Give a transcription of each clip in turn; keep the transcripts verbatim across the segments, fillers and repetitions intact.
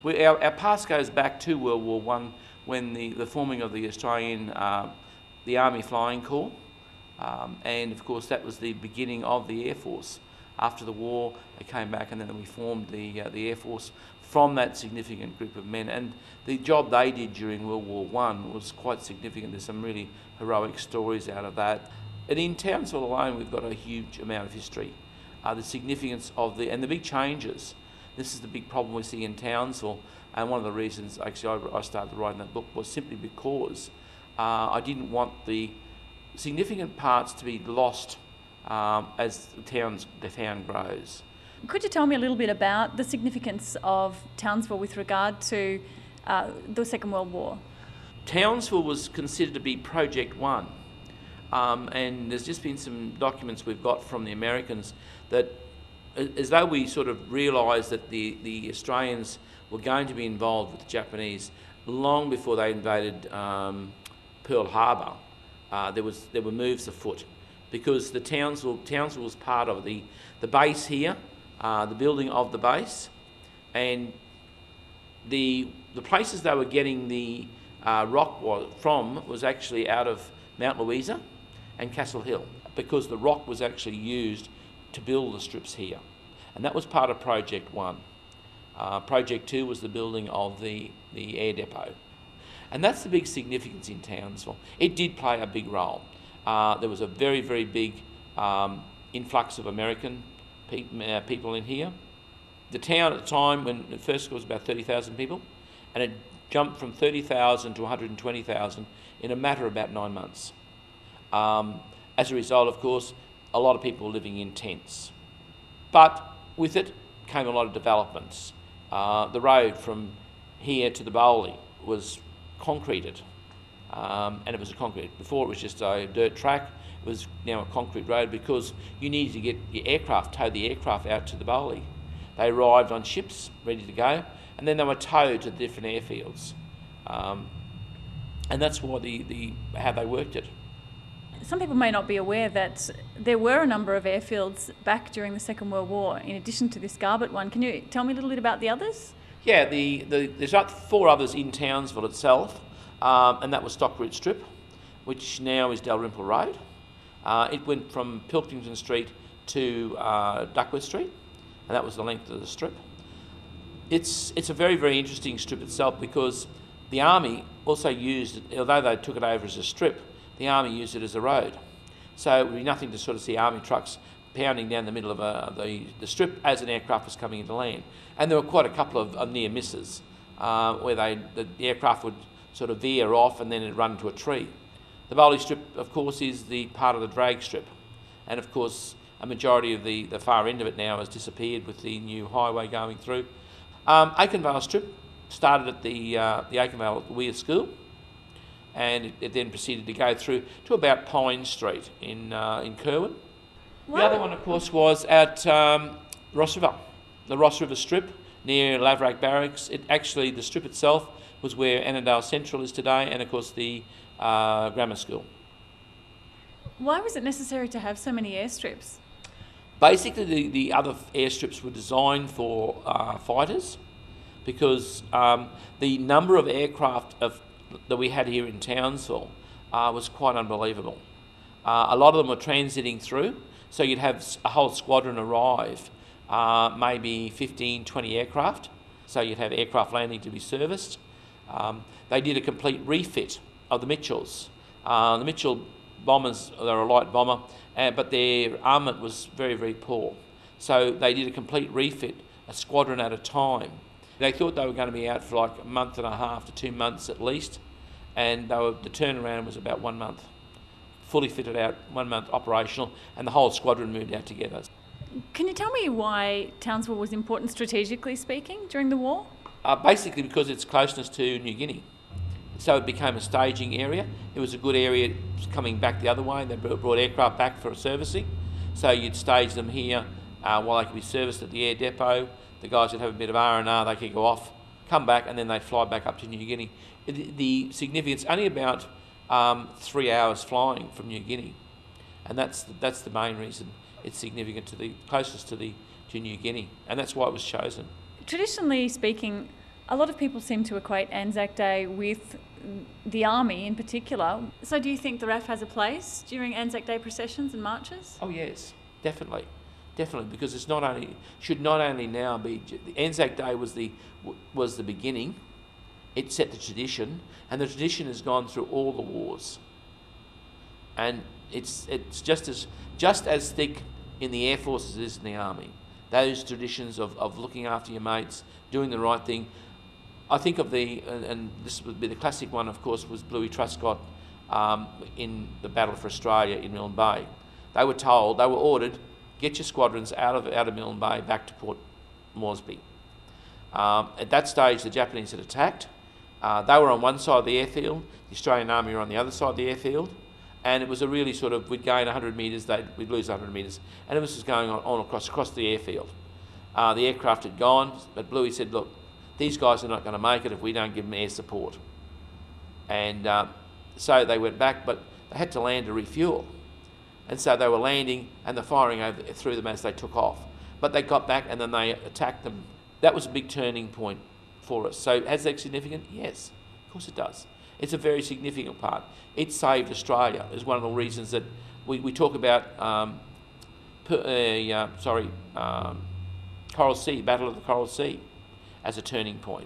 We, our, our past goes back to World War One, when the, the forming of the Australian, uh, the Army Flying Corps, um, and of course that was the beginning of the Air Force. After the war, they came back and then we formed the, uh, the Air Force from that significant group of men. And the job they did during World War One was quite significant. There's some really heroic stories out of that. And in Townsville alone, we've got a huge amount of history. Uh, the significance of the, and the big changes. This is the big problem we see in Townsville, and one of the reasons actually I, I started writing that book was simply because uh, I didn't want the significant parts to be lost um, as the, town's, the town grows. Could you tell me a little bit about the significance of Townsville with regard to uh, the Second World War? Townsville was considered to be Project One, um, and there's just been some documents we've got from the Americans that, as though we sort of realised that the, the Australians were going to be involved with the Japanese long before they invaded um, Pearl Harbor, uh, there was there were moves afoot, because the Townsville, Townsville was part of the, the base here, uh, the building of the base, and the the places they were getting the uh, rock was, from was actually out of Mount Louisa and Castle Hill, because the rock was actually used to build the strips here. And that was part of Project One. Uh, Project Two was the building of the, the air depot. And that's the big significance in Townsville. It did play a big role. Uh, there was a very, very big um, influx of American pe uh, people in here. The town at the time, when it first was about thirty thousand people, and it jumped from thirty thousand to one hundred twenty thousand in a matter of about nine months. Um, as a result, of course, a lot of people living in tents. But with it came a lot of developments. Uh, the road from here to the Bowley was concreted, um, and it was a concrete. Before it was just a dirt track, it was now a concrete road, because you needed to get your aircraft, tow the aircraft out to the Bowley. They arrived on ships, ready to go, and then they were towed to the different airfields. Um, and that's why the, the, how they worked it. Some people may not be aware that there were a number of airfields back during the Second World War, in addition to this Garbutt one. Can you tell me a little bit about the others? Yeah, the, the, there's about four others in Townsville itself, um, and that was Stockroot Strip, which now is Dalrymple Road. Uh, it went from Pilkington Street to uh, Duckworth Street, and that was the length of the strip. It's, it's a very, very interesting strip itself, because the Army also used it, although they took it over as a strip, the Army used it as a road. So it would be nothing to sort of see Army trucks pounding down the middle of a, the, the strip as an aircraft was coming into land. And there were quite a couple of, of near misses uh, where they, the, the aircraft would sort of veer off and then it'd run into a tree. The Bowley Strip, of course, is the part of the drag strip. And of course, a majority of the, the far end of it now has disappeared with the new highway going through. Um, Aikenvale Strip started at the, uh, the Aikenvale Weir School, and it, it then proceeded to go through to about Pine Street in, uh, in Kerwin. Wow. The other one, of course, was at um, Ross River, the Ross River Strip near Laverack Barracks. It actually, the strip itself was where Annandale Central is today, and of course the uh, grammar school. Why was it necessary to have so many airstrips? Basically, the, the other airstrips were designed for uh, fighters, because um, the number of aircraft of, that we had here in Townsville uh, was quite unbelievable. Uh, a lot of them were transiting through, so you'd have a whole squadron arrive, uh, maybe fifteen, twenty aircraft, so you'd have aircraft landing to be serviced. Um, they did a complete refit of the Mitchells. Uh, the Mitchell bombers, they're a light bomber, uh, but their armament was very, very poor. So they did a complete refit, a squadron at a time. They thought they were going to be out for like a month and a half to two months at least, and they were, the turnaround was about one month. Fully fitted out, one month operational, and the whole squadron moved out together. Can you tell me why Townsville was important strategically speaking during the war? Uh, basically because its closeness to New Guinea. So it became a staging area. It was a good area coming back the other way. They brought aircraft back for servicing. So you'd stage them here uh, while they could be serviced at the air depot. The guys would have a bit of R and R, they could go off, come back, and then they'd fly back up to New Guinea. The, the significance, only about um, three hours flying from New Guinea. And that's the, that's the main reason it's significant, to the closest to the to New Guinea. And that's why it was chosen. Traditionally speaking, A lot of people seem to equate Anzac Day with the Army in particular. So do you think the R A F has a place during Anzac Day processions and marches? Oh yes, definitely, definitely, because it's not only should not only now be the Anzac Day was the was the beginning. It set the tradition, and the tradition has gone through all the wars. And it's it's just as just as thick in the Air Force as it is in the Army. Those traditions of, of looking after your mates, doing the right thing. I think of the, and, and this would be the classic one, of course, was Bluey Truscott um, in the Battle for Australia in Milne Bay. They were told, they were ordered, get your squadrons out of out of Milne Bay back to Port Moresby. Um, at that stage, the Japanese had attacked. Uh, they were on one side of the airfield, the Australian Army were on the other side of the airfield, and it was a really sort of, we'd gain one hundred metres, they'd, we'd lose one hundred metres, and it was just going on, on across, across the airfield. Uh, the aircraft had gone, but Bluey said, look, these guys are not going to make it if we don't give them air support. And uh, so they went back, but they had to land to refuel. And so they were landing and the firing over, through them as they took off. But they got back and then they attacked them. That was a big turning point for us. So has that significant? Yes, of course it does. It's a very significant part. It saved Australia. Is one of the reasons that we, we talk about, um, per, uh, uh, sorry, um, Coral Sea, Battle of the Coral Sea, as a turning point.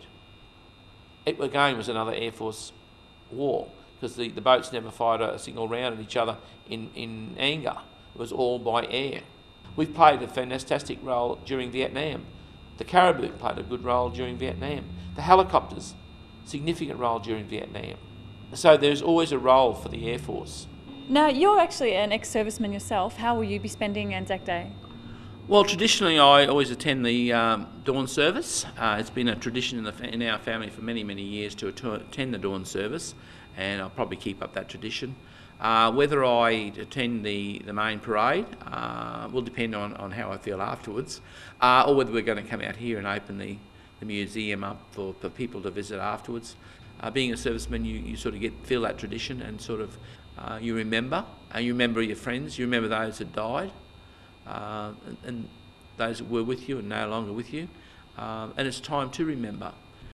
It again was another Air Force war because the, the boats never fired a single round at each other in, in anger. It was all by air. We've played a fantastic role during Vietnam. The Caribou played a good role during Vietnam. The helicopters, significant role during Vietnam. So there's always a role for the Air Force. Now, you're actually an ex-serviceman yourself. How will you be spending Anzac Day? Well, traditionally I always attend the um, dawn service. Uh, it's been a tradition in, the fa- in our family for many, many years to att- attend the dawn service, and I'll probably keep up that tradition. Uh, whether I attend the, the main parade uh, will depend on, on how I feel afterwards, uh, or whether we're going to come out here and open the, the museum up for, for people to visit afterwards. Uh, being a serviceman, you, you sort of get feel that tradition and sort of uh, you remember, and you remember your friends, you remember those that died. Uh, and, and those that were with you and no longer with you. Um, and it's time to remember.